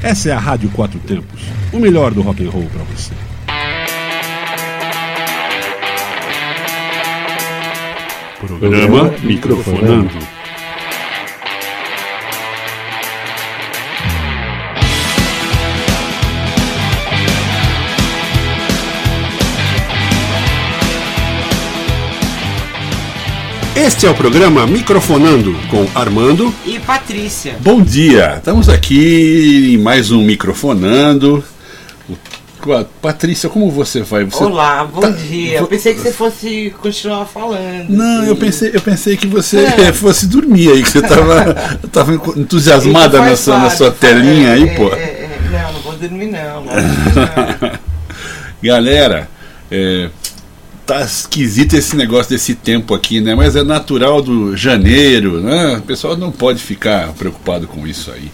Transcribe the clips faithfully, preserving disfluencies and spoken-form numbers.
Essa é a Rádio Quatro Tempos, o melhor do rock and roll para você. Programa Microfonando. Este é o programa Microfonando com Armando e Patrícia. Bom dia, estamos aqui em mais um Microfonando. Patrícia, como você vai? Você Olá, bom tá... dia. Eu pensei que você fosse continuar falando. Não, assim. eu pensei, eu pensei que você é. fosse dormir aí, que você estava tava entusiasmada na sua, na sua telinha é, aí, é, pô. É, é, não, não vou dormir não. não, não. Galera, é, tá esquisito esse negócio desse tempo aqui, né? Mas é natural do janeiro, né? O pessoal não pode ficar preocupado com isso aí.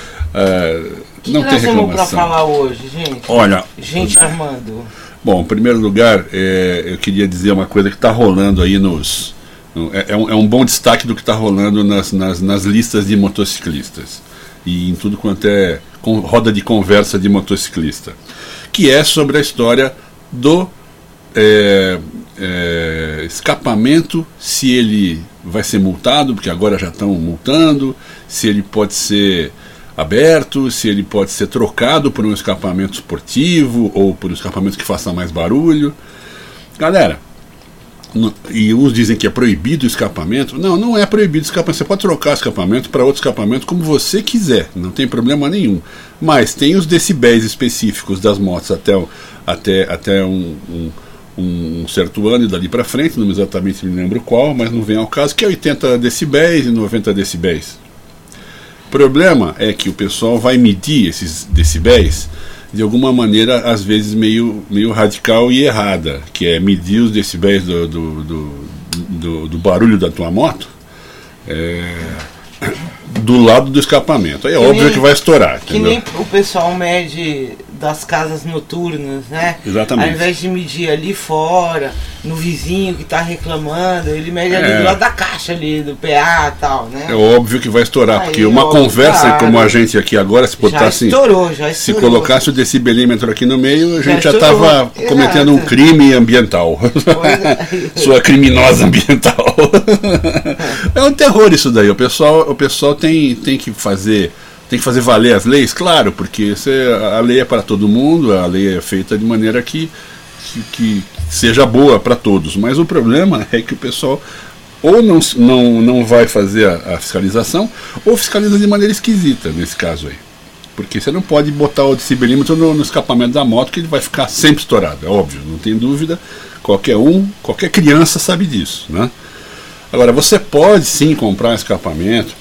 Uh, que não que tem nós temos reclamação. pra falar hoje, gente? Olha, gente, Armando. Bom, em primeiro lugar, é, eu queria dizer uma coisa que está rolando aí nos. É, é, um, é um bom destaque do que está rolando nas, nas, nas listas de motociclistas e em tudo quanto é com, roda de conversa de motociclista, que é sobre a história do é, é, escapamento, se ele vai ser multado, porque agora já estão multando, se ele pode ser aberto, se ele pode ser trocado por um escapamento esportivo ou por um escapamento que faça mais barulho. Galera, no, e uns dizem que é proibido o escapamento. Não, não é proibido o escapamento. Você pode trocar o escapamento para outro escapamento como você quiser, não tem problema nenhum. Mas tem os decibéis específicos das motos até, até, até um, um, um certo ano e dali para frente, não exatamente me lembro qual, mas não vem ao caso, que é oitenta decibéis e noventa decibéis. O problema é que o pessoal vai medir esses decibéis de alguma maneira, às vezes meio, meio radical e errada, que é medir os decibéis do, do, do, do, do barulho da tua moto é, do lado do escapamento. Aí é que óbvio nem, que vai estourar. Que entendeu? Nem o pessoal mede das casas noturnas, né? Exatamente. Ao invés de medir ali fora, no vizinho que está reclamando, ele mede ali é. do lado da caixa ali, do P A e tal, né? É óbvio que vai estourar, aí, porque uma óbvio, conversa claro. Como a gente aqui agora, se botasse, já estourou, já estourou. Se colocasse o decibelímetro aqui no meio, a gente já estava cometendo um crime ambiental. É. Sua criminosa ambiental. É um terror isso daí. O pessoal, o pessoal tem, tem que fazer... Tem que fazer valer as leis, claro, porque você, a lei é para todo mundo, a lei é feita de maneira que, que, que seja boa para todos. Mas o problema é que o pessoal ou não, não, não vai fazer a, a fiscalização, ou fiscaliza de maneira esquisita, nesse caso aí. Porque você não pode botar o decibelímetro no, no escapamento da moto, que ele vai ficar sempre estourado, é óbvio, não tem dúvida. Qualquer um, qualquer criança sabe disso, né? Agora, você pode sim comprar um escapamento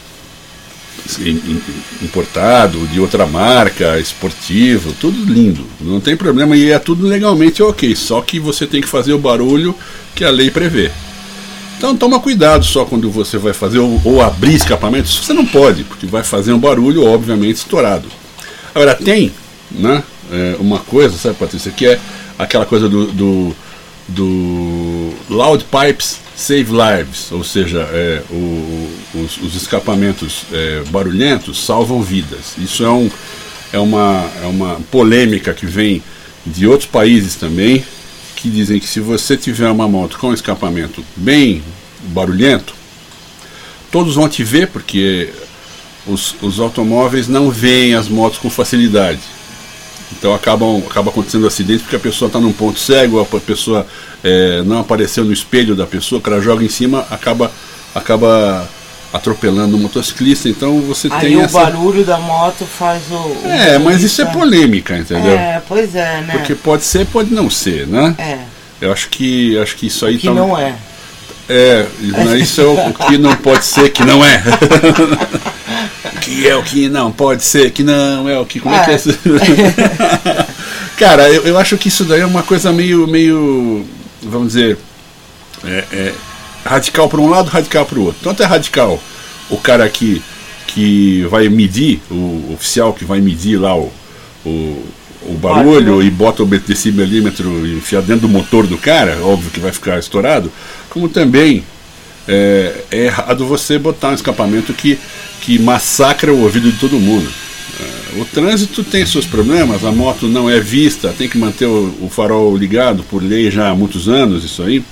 importado, de outra marca, esportivo, tudo lindo, não tem problema e é tudo legalmente ok, só que você tem que fazer o barulho que a lei prevê. Então toma cuidado só quando você vai fazer ou, ou abrir escapamento, você não pode, porque vai fazer um barulho obviamente estourado. Agora tem, né, é, uma coisa, sabe, Patrícia, que é aquela coisa do, do, do Loud Pipes Save Lives, ou seja, é, o, os, os escapamentos é, barulhentos salvam vidas. Isso é, um, é, uma, é uma polêmica que vem de outros países também, que dizem que se você tiver uma moto com escapamento bem barulhento, todos vão te ver, porque os, os automóveis não veem as motos com facilidade. Então acabam, acaba acontecendo acidente porque a pessoa está num ponto cego, a pessoa é, não apareceu no espelho da pessoa, o cara joga em cima, acaba, acaba atropelando o motociclista. Então você aí tem o essa... barulho da moto faz o... o é, mas isso é polêmica, entendeu? É, pois é, né? Porque pode ser, pode não ser, né? É. Eu acho que, acho que isso aí... O que tá... não é. É, isso é o, o que não pode ser, que não é. Que é o que não pode ser, que não é o que... Como é, é que é isso? Cara, eu, eu acho que isso daí é uma coisa meio, meio vamos dizer, é, é, radical para um lado, radical para o outro. Tanto é radical o cara que, que vai medir, o oficial que vai medir lá o, o, o barulho e bota o decibelímetro e enfia dentro do motor do cara, óbvio que vai ficar estourado, como também é, é errado você botar um escapamento que, que massacra o ouvido de todo mundo. o trânsito tem seus problemas, a moto não é vista, tem que manter o, o farol ligado por lei já há muitos anos, isso aí.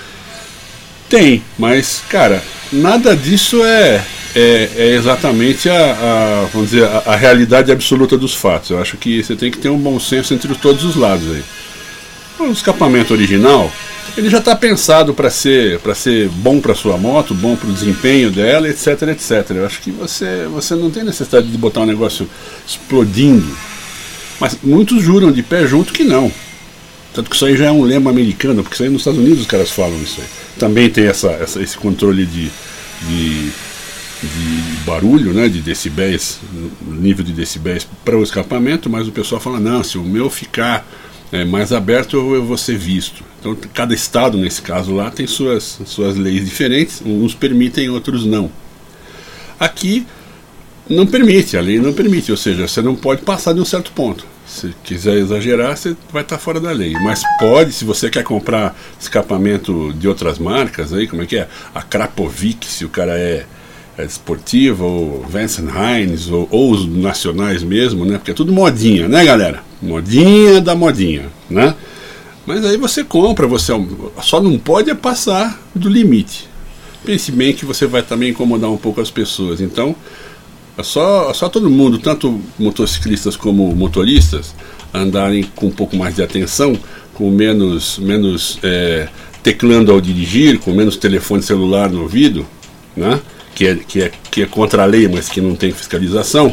Tem, mas, cara, nada disso é, é, é exatamente a, a, vamos dizer, a, a realidade absoluta dos fatos. Eu acho que você tem que ter um bom senso entre todos os lados aí. O escapamento original, ele já está pensado para ser, para ser bom para sua moto, bom para o desempenho dela, etc, etcétera. Eu acho que você, você não tem necessidade de botar um negócio explodindo. Mas muitos juram de pé junto que não. Tanto que isso aí já é um lema americano, porque isso aí nos Estados Unidos os caras falam isso aí. Também tem essa, essa, esse controle de, de, de barulho, né, de decibéis, nível de decibéis para o escapamento, mas o pessoal fala, não, se o meu ficar é, mais aberto eu, eu vou ser visto. Então cada estado, nesse caso lá, tem suas, suas leis diferentes, uns permitem, outros não. Aqui não permite, a lei não permite, ou seja, você não pode passar de um certo ponto. Se quiser exagerar, você vai estar fora da lei. Mas pode, se você quer comprar escapamento de outras marcas, aí, como é que é? A Krapovic, se o cara é, é esportivo, ou Vance and Hines, ou, ou os nacionais mesmo, né? Porque é tudo modinha, né, galera? Modinha da modinha, né? Mas aí você compra, você só não pode é passar do limite. Pense bem que você vai também incomodar um pouco as pessoas. Então, é só, é só todo mundo, tanto motociclistas como motoristas, andarem com um pouco mais de atenção, com menos, menos é, teclando ao dirigir, com menos telefone celular no ouvido, né? que, é, que, é, que é contra a lei, mas que não tem fiscalização.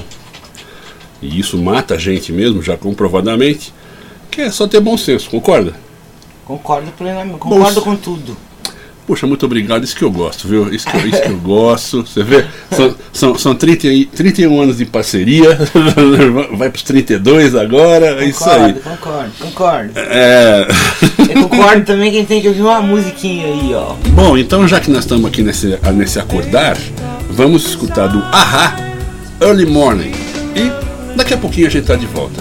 E isso mata a gente mesmo, já comprovadamente. Que é só ter bom senso, concorda? Concordo plenamente, concordo Bom, com tudo. Poxa, muito obrigado, isso que eu gosto, viu? Isso que, isso que eu gosto. Você vê, são, são, são trinta, trinta e um anos de parceria, vai para os trinta e dois agora, é isso aí. Concordo, concordo. É... Eu concordo também que a gente tem que ouvir uma musiquinha aí, ó. Bom, então já que nós estamos aqui nesse, nesse acordar, vamos escutar do A-ha, Early Morning. E daqui a pouquinho a gente está de volta.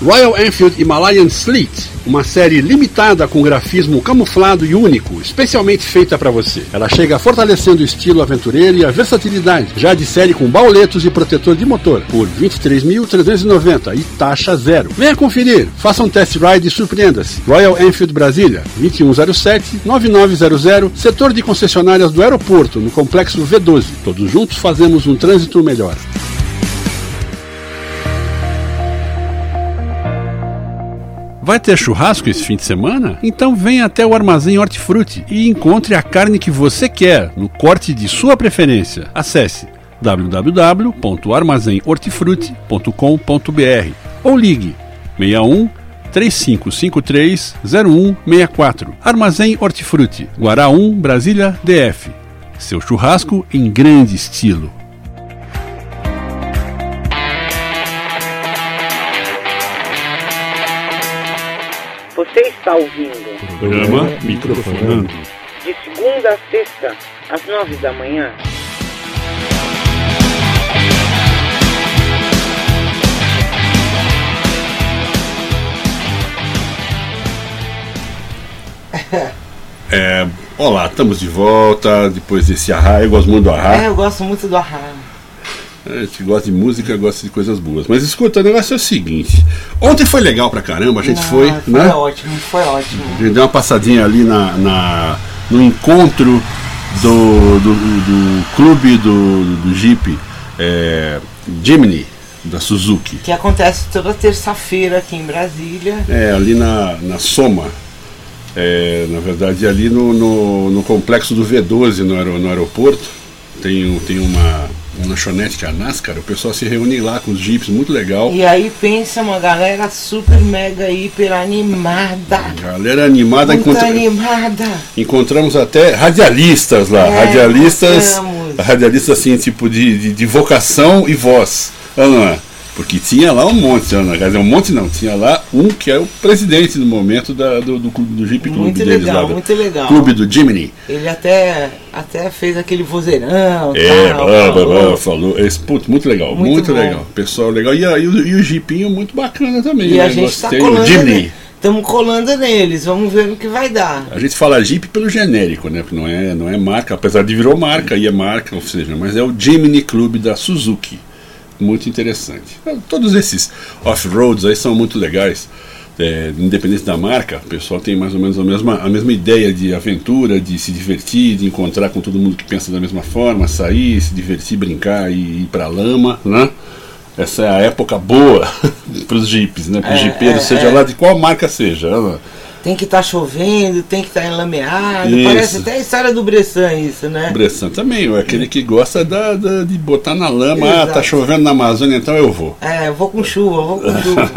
Royal Enfield Himalayan Sleet, uma série limitada com grafismo camuflado e único, especialmente feita para você. Ela chega fortalecendo o estilo aventureiro e a versatilidade, já de série com bauletos e protetor de motor, por vinte e três mil trezentos e noventa reais e taxa zero. Venha conferir, faça um test ride e surpreenda-se. Royal Enfield Brasília, vinte e um zero sete, nove nove zero zero, setor de concessionárias do aeroporto, no complexo V doze. Todos juntos fazemos um trânsito melhor. Vai ter churrasco esse fim de semana? Então venha até o Armazém Hortifruti e encontre a carne que você quer, no corte de sua preferência. Acesse w w w ponto armazém hortifruti ponto com ponto b r ou ligue seis um, três cinco cinco três, zero um seis quatro. Armazém Hortifruti, Guará um, Brasília, D F. Seu churrasco em grande estilo. Você está ouvindo Programa Microfonando. de segunda a sexta, às nove da manhã. É, olá, estamos de volta depois desse Ahá. Eu gosto muito do Ahá. É, eu gosto muito do Ahá. A gente gosta de música, gosta de coisas boas. Mas escuta, o negócio é o seguinte: ontem foi legal pra caramba, a gente Não, foi, foi né? ótimo, foi ótimo. A gente deu uma passadinha ali na, na, no encontro do, do, do clube do, do Jeep é, Jimny, da Suzuki. Que acontece toda terça-feira aqui em Brasília. É, ali na, na Soma. É, na verdade, ali no, no, no complexo do V doze, no, aer, no aeroporto, tem, tem uma, uma lanchonete que é a NASCAR. O pessoal se reúne lá com os Jeeps, muito legal. E aí pensa uma galera super, mega, hiper animada. Galera animada. Muito encontra... animada. Encontramos até radialistas lá. É, radialistas, encontramos. radialistas assim, tipo de, de, de vocação e voz. Ana, porque tinha lá um monte, Ana. Quer dizer, um monte não, tinha lá um que é o presidente no momento da, do, do, do Jeep Clube Muito deles legal, lá. Do muito legal. Clube do Jimny. Ele até, até fez aquele vozeirão. É, tal, blá, blá, falou. blá, falou. Esse, putz, muito legal, Muito muito, bom. legal. Pessoal legal. E, a- e, o, e o Jeepinho muito bacana também. E né? a gente está Gostei. O colando, Jimny. estamos colando neles, vamos ver no que vai dar. A gente fala Jeep pelo genérico, né? Porque não é, não é marca, apesar de virou marca, e é marca, ou seja, mas é o Jimny Clube da Suzuki. Muito interessante. Todos esses off-roads aí são muito legais. É, independente da marca, o pessoal tem mais ou menos a mesma, a mesma ideia de aventura, de se divertir, de encontrar com todo mundo que pensa da mesma forma, sair, se divertir, brincar e ir pra lama, né? Essa é a época boa para os Jeeps, né? Para os É, Jeepeiros, é, seja é. lá de qual marca seja. Né? Tem que estar chovendo, tem que estar enlameado. Isso. Parece até a história do Bressan isso, né? Bressan também, é aquele que gosta da, da- de botar na lama. Ah, Exato. tá chovendo na Amazônia, então eu vou. É, eu vou com chuva, eu vou com chuva.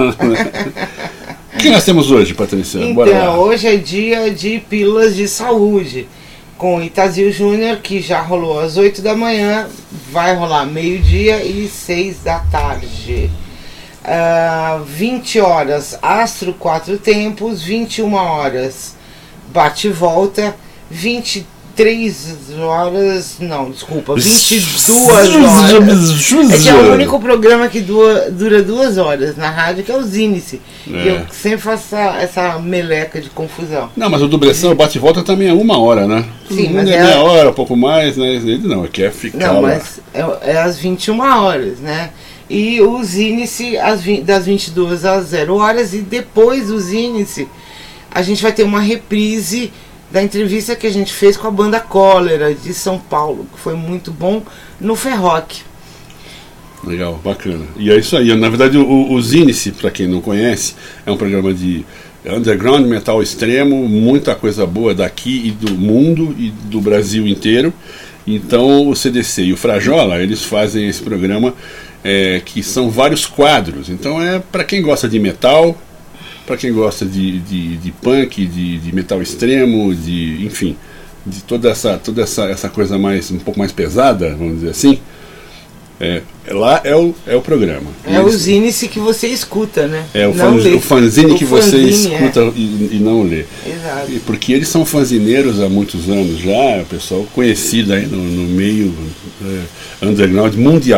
O que nós temos hoje, Patrícia? Bora Então, lá. hoje é dia de pílulas de saúde. Com Itazil Júnior, que já rolou às oito da manhã, vai rolar meio-dia e seis da tarde. Ah, vinte horas, Astro Quatro Tempos, vinte e uma horas, Bate e Volta, vinte e três horas, não, desculpa, vinte e duas horas. É que é o único programa que dura, dura duas horas na rádio, que é o Zinice. É. E eu sempre faço essa, essa meleca de confusão. Não, mas o do Bressan, o bate-volta também é uma hora, né? Sim, Hum, mas é é- meia hora, um pouco mais, né? Ele não, ele quer ficar Não, lá. mas é, é às vinte e uma horas, né? E o Zinice às vi- das vinte e duas às zero horas. E depois do Zinice, a gente vai ter uma reprise da entrevista que a gente fez com a banda Cólera de São Paulo, que foi muito bom, no Ferroc. Legal, bacana. E é isso aí. Na verdade, o, o Zinice, para quem não conhece, é um programa de underground, metal extremo, muita coisa boa daqui e do mundo e do Brasil inteiro. Então, o C D C e o Frajola, eles fazem esse programa é, que são vários quadros. Então, é para quem gosta de metal, para quem gosta de, de, de punk, de, de metal extremo, de, enfim, de toda essa toda essa, essa coisa mais um pouco mais pesada, vamos dizer assim. É, lá é o, é o programa. É o Zinice que você escuta, né? É o, Não fan, lê. o fanzine O que você fanzine, escuta e, e não lê. É. Exato. E porque eles são fanzineiros há muitos anos já, o pessoal conhecido aí no, no meio é, underground mundial.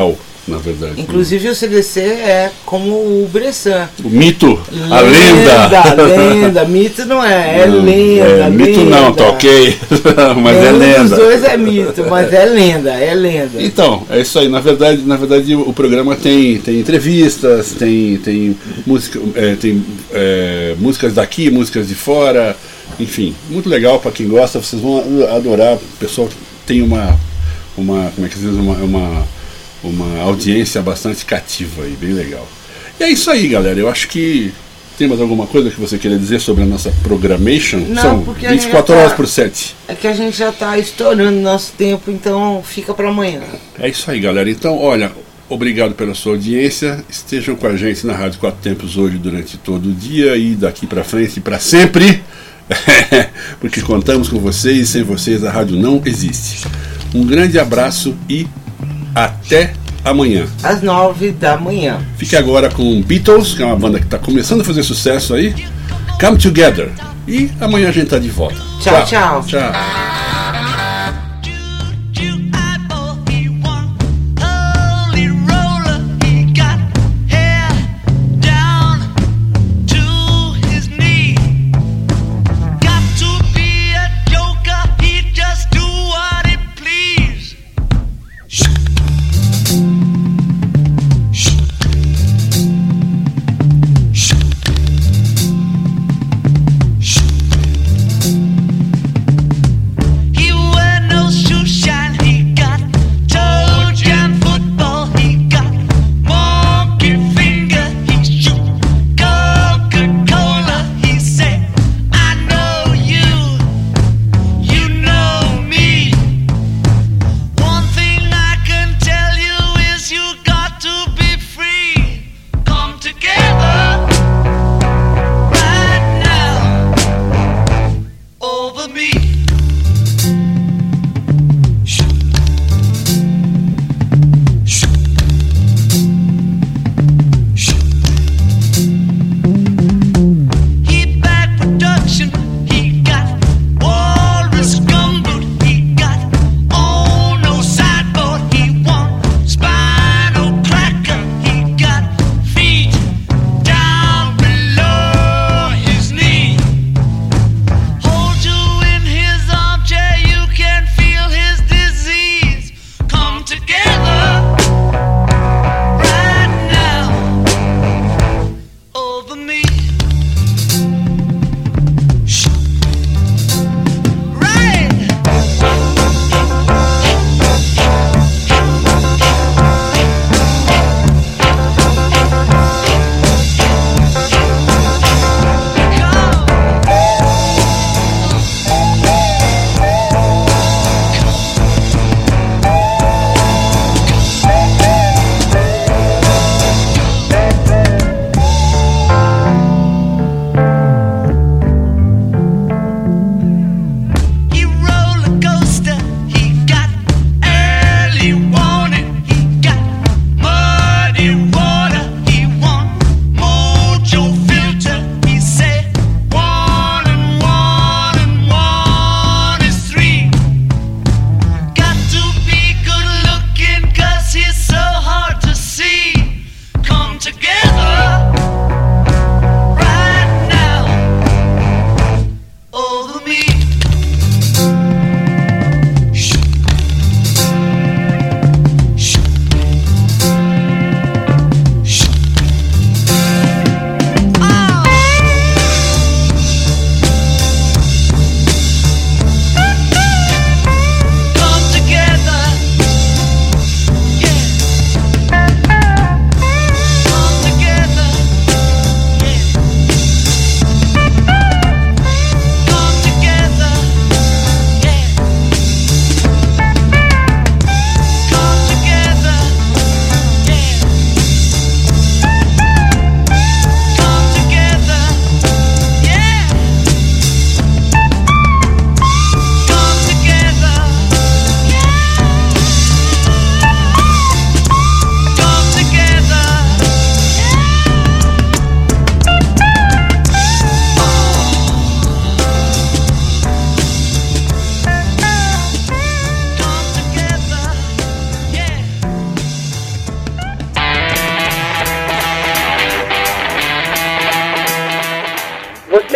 na verdade. Inclusive o C D C é como o Bressan. O mito, a lenda. Lenda, lenda. Mito não é, é não, lenda. É, mito lenda. não, tá ok. Mas Nenhum é lenda. dos dois é mito, mas é lenda, é lenda. Então, é isso aí. Na verdade, na verdade o programa tem, tem entrevistas, tem, tem, música, é, tem é, músicas daqui, músicas de fora, enfim, muito legal para quem gosta, vocês vão adorar. O pessoal tem uma, uma como é que se diz, uma, uma, uma audiência bastante cativa e bem legal. E é isso aí, galera. Eu acho que tem mais alguma coisa que você queria dizer sobre a nossa programmation? Não, São porque vinte e quatro tá, horas por sete. É que a gente já está estourando nosso tempo, então fica para amanhã. É isso aí, galera. Então, olha, obrigado pela sua audiência. Estejam com a gente na Rádio Quatro Tempos hoje durante todo o dia e daqui para frente para sempre. Porque contamos com vocês e sem vocês a rádio não existe. Um grande abraço e até amanhã. Às nove da manhã. Fique agora com Beatles, que é uma banda que está começando a fazer sucesso aí. Come Together. E amanhã a gente tá de volta. Tchau, tchau. Tchau.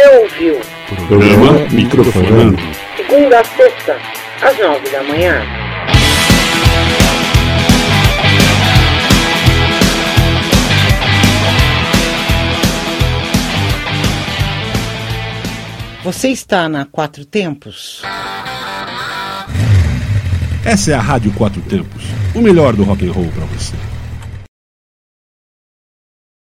ouviu Programa Microfonando. segunda a sexta, às nove da manhã. Você está na Quatro Tempos? Essa é a Rádio Quatro Tempos, o melhor do rock and roll para você.